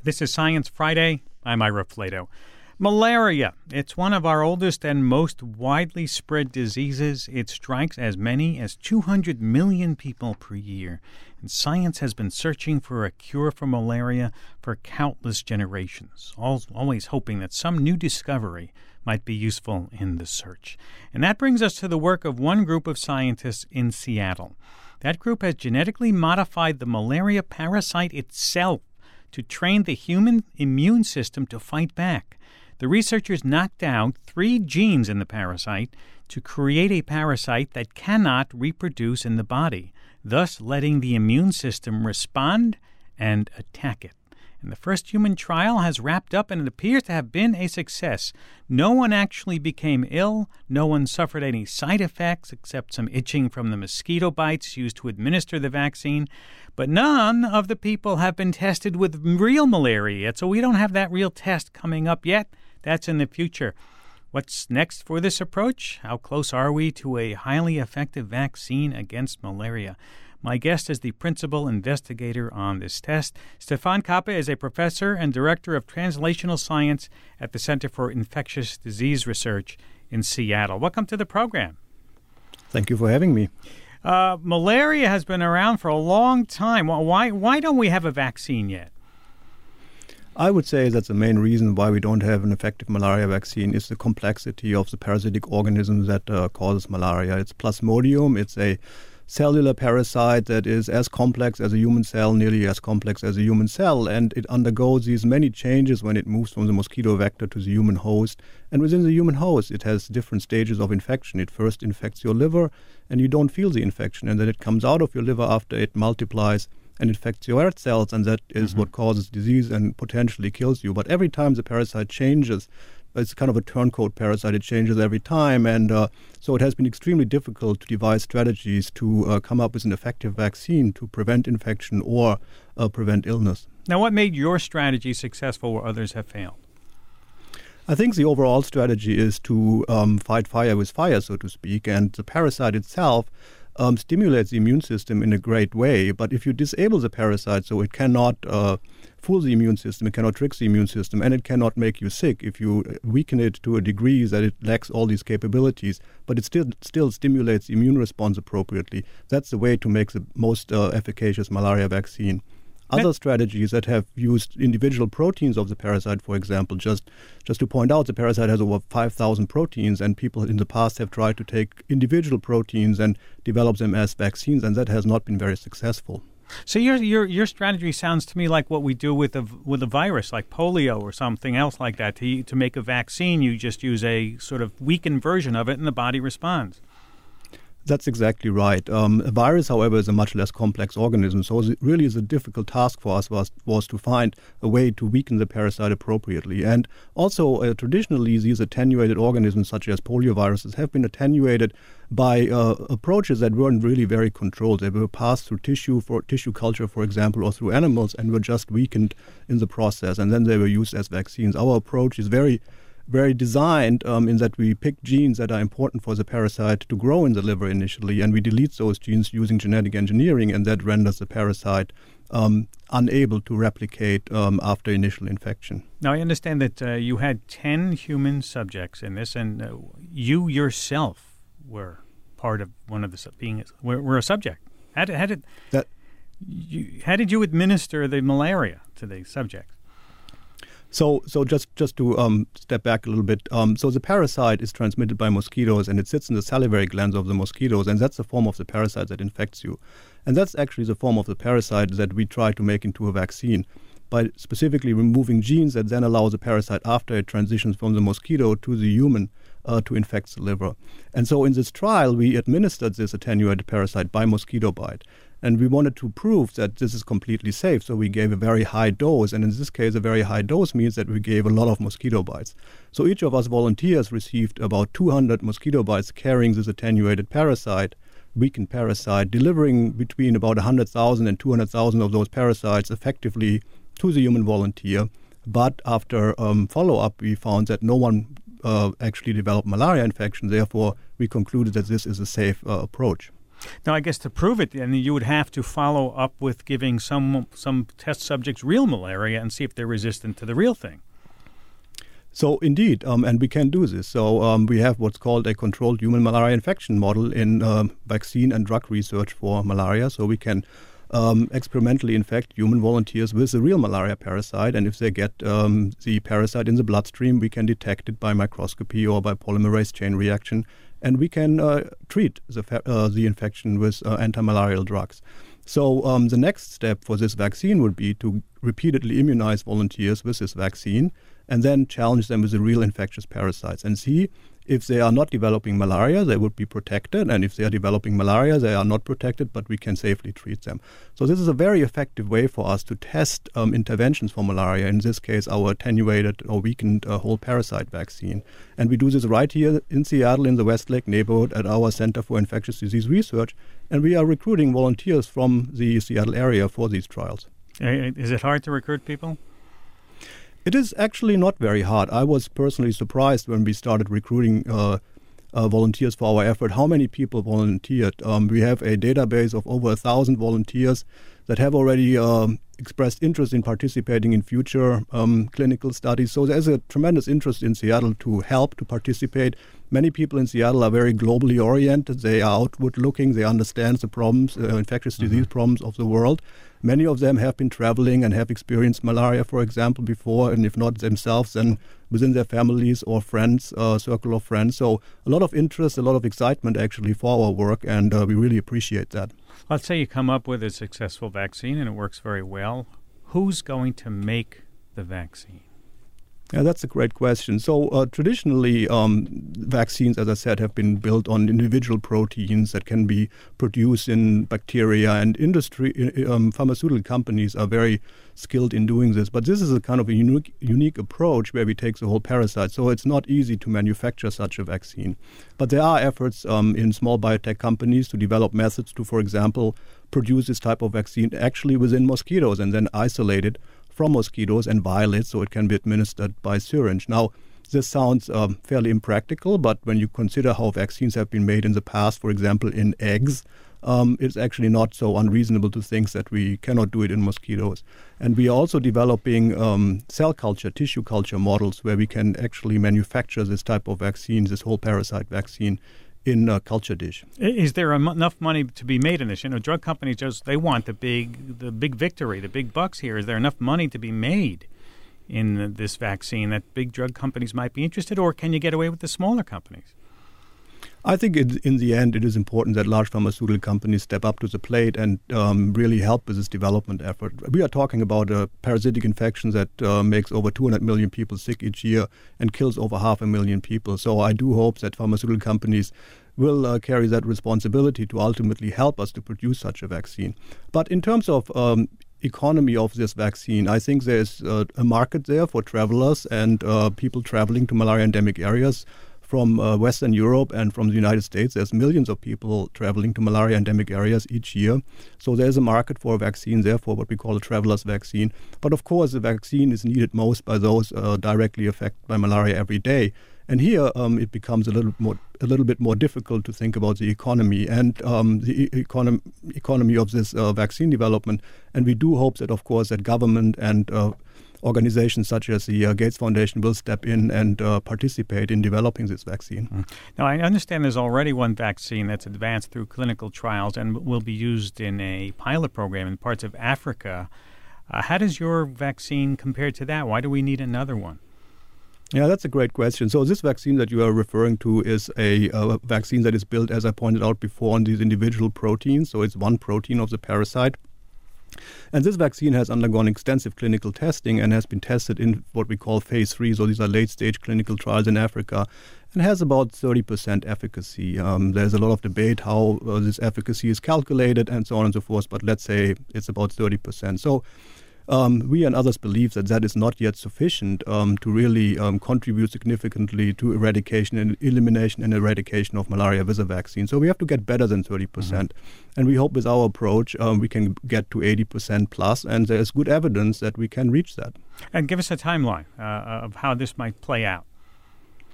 This is Science Friday. I'm Ira Flato. Malaria. It's one of our oldest and most widely spread diseases. It strikes as many as 200 million people per year. And science has been searching for a cure for malaria for countless generations, always hoping that some new discovery might be useful in the search. And that brings us to the work of one group of scientists in Seattle. That group has genetically modified the malaria parasite itself to train the human immune system to fight back. The researchers knocked out 3 genes in the parasite to create a parasite that cannot reproduce in the body, thus letting the immune system respond and attack it. And the first human trial has wrapped up, and it appears to have been a success. No one actually became ill. No one suffered any side effects except some itching from the mosquito bites used to administer the vaccine. But none of the people have been tested with real malaria yet, so we don't have that real test coming up yet. That's in the future. What's next for this approach? How close are we to a highly effective vaccine against malaria? My guest is the principal investigator on this test. Stefan Kappe is a professor and director of translational science at the Center for Infectious Disease Research in Seattle. Welcome to the program. Thank you for having me. Malaria has been around for a long time. Why don't we have a vaccine yet? I would say that's the main reason why we don't have an effective malaria vaccine is the complexity of the parasitic organism that causes malaria. It's Plasmodium. It's a cellular parasite that is as complex as a human cell, nearly as complex as a human cell, and it undergoes these many changes when it moves from the mosquito vector to the human host. And within the human host, it has different stages of infection. It first infects your liver, and you don't feel the infection, and then it comes out of your liver after it multiplies and infects your red cells, and that is what causes disease and potentially kills you. But every time the parasite changes, it's kind of a turncoat parasite. It changes every time, and so it has been extremely difficult to devise strategies to come up with an effective vaccine to prevent infection or prevent illness. Now, what made your strategy successful where others have failed? I think the overall strategy is to fight fire with fire, so to speak, and the parasite itself stimulates the immune system in a great way. But if you disable the parasite so it cannot fool the immune system, it cannot trick the immune system, and it cannot make you sick, if you weaken it to a degree that it lacks all these capabilities, but it still stimulates the immune response appropriately, that's the way to make the most efficacious malaria vaccine. Other strategies that have used individual proteins of the parasite, for example, just to point out, the parasite has over 5,000 proteins, and people in the past have tried to take individual proteins and develop them as vaccines, and that has not been very successful. So your strategy sounds to me like what we do with a virus, like polio or something else like that. To make a vaccine, you just use a sort of weakened version of it, and the body responds. That's exactly right. A virus, however, is a much less complex organism, so it really is a difficult task for us was to find a way to weaken the parasite appropriately. And also, traditionally, these attenuated organisms, such as polioviruses, have been attenuated by approaches that weren't really very controlled. They were passed through tissue culture, for example, or through animals, and were just weakened in the process, and then they were used as vaccines. Our approach is very designed in that we pick genes that are important for the parasite to grow in the liver initially, and we delete those genes using genetic engineering, and that renders the parasite unable to replicate after initial infection. Now, I understand that you had 10 human subjects in this, and you yourself were part of one of the were a subject. How did you administer the malaria to the subjects? So just to step back a little bit, so the parasite is transmitted by mosquitoes, and it sits in the salivary glands of the mosquitoes, and that's the form of the parasite that infects you. And that's actually the form of the parasite that we try to make into a vaccine by specifically removing genes that then allow the parasite, after it transitions from the mosquito to the human, to infect the liver. And so in this trial, we administered this attenuated parasite by mosquito bite. And we wanted to prove that this is completely safe, so we gave a very high dose. And in this case, a very high dose means that we gave a lot of mosquito bites. So each of us volunteers received about 200 mosquito bites carrying this attenuated parasite, weakened parasite, delivering between about 100,000 and 200,000 of those parasites effectively to the human volunteer. But after follow-up, we found that no one actually developed malaria infection. Therefore, we concluded that this is a safe approach. Now, I guess to prove it, then you would have to follow up with giving some test subjects real malaria and see if they're resistant to the real thing. So indeed, and we can do this. So we have what's called a controlled human malaria infection model in vaccine and drug research for malaria. So we can experimentally infect human volunteers with the real malaria parasite, and if they get the parasite in the bloodstream, we can detect it by microscopy or by polymerase chain reaction, and we can treat the infection with anti-malarial drugs. So the next step for this vaccine would be to repeatedly immunize volunteers with this vaccine and then challenge them with the real infectious parasites and see if they are not developing malaria, they would be protected, and if they are developing malaria, they are not protected, but we can safely treat them. So this is a very effective way for us to test interventions for malaria, in this case our attenuated or weakened whole parasite vaccine. And we do this right here in Seattle in the Westlake neighborhood at our Center for Infectious Disease Research, and we are recruiting volunteers from the Seattle area for these trials. Is it hard to recruit people? It is actually not very hard. I was personally surprised when we started recruiting volunteers for our effort, how many people volunteered. We have a database of over 1,000 volunteers that have already expressed interest in participating in future clinical studies. So there's a tremendous interest in Seattle to help, to participate. Many people in Seattle are very globally oriented. They are outward looking. They understand the problems, infectious disease problems of the world. Many of them have been traveling and have experienced malaria, for example, before, and if not themselves, then within their families or friends, circle of friends. So a lot of interest, a lot of excitement actually for our work, and we really appreciate that. Let's say you come up with a successful vaccine and it works very well. Who's going to make the vaccine? Yeah, that's a great question. So traditionally, vaccines, as I said, have been built on individual proteins that can be produced in bacteria, and pharmaceutical companies are very skilled in doing this. But this is a kind of a unique approach where we take the whole parasite. So it's not easy to manufacture such a vaccine. But there are efforts in small biotech companies to develop methods to, for example, produce this type of vaccine actually within mosquitoes and then isolate it from mosquitoes and vial it so it can be administered by syringe. Now, this sounds fairly impractical, but when you consider how vaccines have been made in the past, for example, in eggs, it's actually not so unreasonable to think that we cannot do it in mosquitoes. And we are also developing cell culture, tissue culture models where we can actually manufacture this type of vaccine, this whole parasite vaccine, in a culture dish. Is there enough money to be made in this? You know, drug companies they want the big victory, the big bucks here. Is there enough money to be made in this vaccine that big drug companies might be interested, or can you get away with the smaller companies? I think in the end, it is important that large pharmaceutical companies step up to the plate and really help with this development effort. We are talking about a parasitic infection that makes over 200 million people sick each year and kills over 500,000 people. So I do hope that pharmaceutical companies will carry that responsibility to ultimately help us to produce such a vaccine. But in terms of economy of this vaccine, I think there's a market there for travelers and people traveling to malaria endemic areas from Western Europe and from the United States. There's millions of people traveling to malaria endemic areas each year. So there's a market for a vaccine, therefore what we call a traveler's vaccine. But of course, the vaccine is needed most by those directly affected by malaria every day. And here it becomes a little bit more difficult to think about the economy and the economy of this vaccine development. And we do hope that, of course, that government and organizations such as the Gates Foundation will step in and participate in developing this vaccine. Now, I understand there's already one vaccine that's advanced through clinical trials and will be used in a pilot program in parts of Africa. How does your vaccine compare to that? Why do we need another one? Yeah, that's a great question. So this vaccine that you are referring to is a vaccine that is built, as I pointed out before, on these individual proteins. So it's one protein of the parasite. And this vaccine has undergone extensive clinical testing and has been tested in what we call phase 3. So these are late-stage clinical trials in Africa and has about 30% efficacy. There's a lot of debate how this efficacy is calculated and so on and so forth, but let's say it's about 30%. So we and others believe that is not yet sufficient to really contribute significantly to eradication and elimination and eradication of malaria with a vaccine. So we have to get better than 30%. And we hope with our approach we can get to 80% plus, and there is good evidence that we can reach that. And give us a timeline of how this might play out.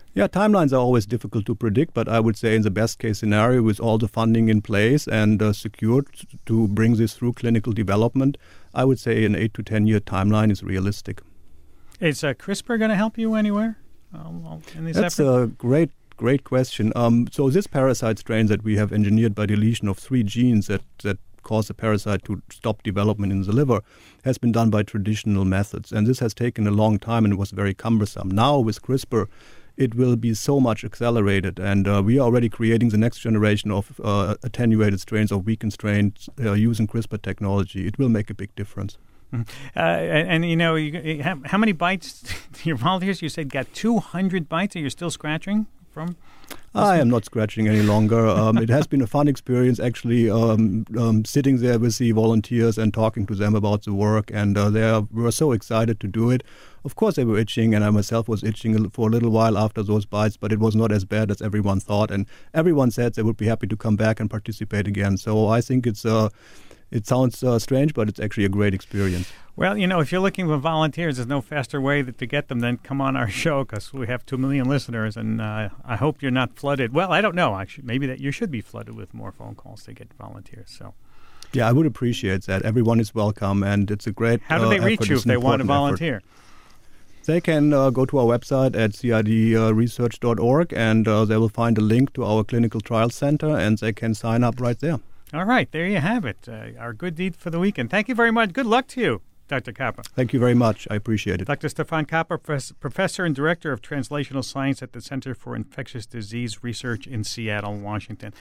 Yeah, timelines are always difficult to predict, but I would say in the best case scenario, with all the funding in place and secured to bring this through clinical development, I would say an 8 to 10 year timeline is realistic. Is CRISPR going to help you anywhere in these That's efforts? a great question. So this parasite strain that we have engineered by deletion of 3 genes that cause the parasite to stop development in the liver has been done by traditional methods. And this has taken a long time and was very cumbersome. Now with CRISPR, it will be so much accelerated. And we are already creating the next generation of attenuated strains or weakened strains using CRISPR technology. It will make a big difference. And you know, how many bites your volunteers? You said got 200 bites. Are you still scratching from? I am not scratching any longer. It has been a fun experience, actually, sitting there with the volunteers and talking to them about the work. And they were so excited to do it. Of course, they were itching, and I myself was itching for a little while after those bites, but it was not as bad as everyone thought. And everyone said they would be happy to come back and participate again. So I think it sounds strange, but it's actually a great experience. Well, you know, if you're looking for volunteers, there's no faster way to get them than come on our show, because we have 2 million listeners, and I hope you're not flooded. Well, I don't know, actually. Maybe that you should be flooded with more phone calls to get volunteers. So, yeah, I would appreciate that. Everyone is welcome, and it's a great How do they reach effort. you It's if they an want to important volunteer? effort. They can go to our website at cidresearch.org, and they will find a link to our clinical trial center, and they can sign up right there. All right, there you have it. Our good deed for the weekend. Thank you very much. Good luck to you, Dr. Kappa. Thank you very much. I appreciate it. Dr. Stefan Kappa, Professor and Director of Translational Science at the Center for Infectious Disease Research in Seattle, Washington.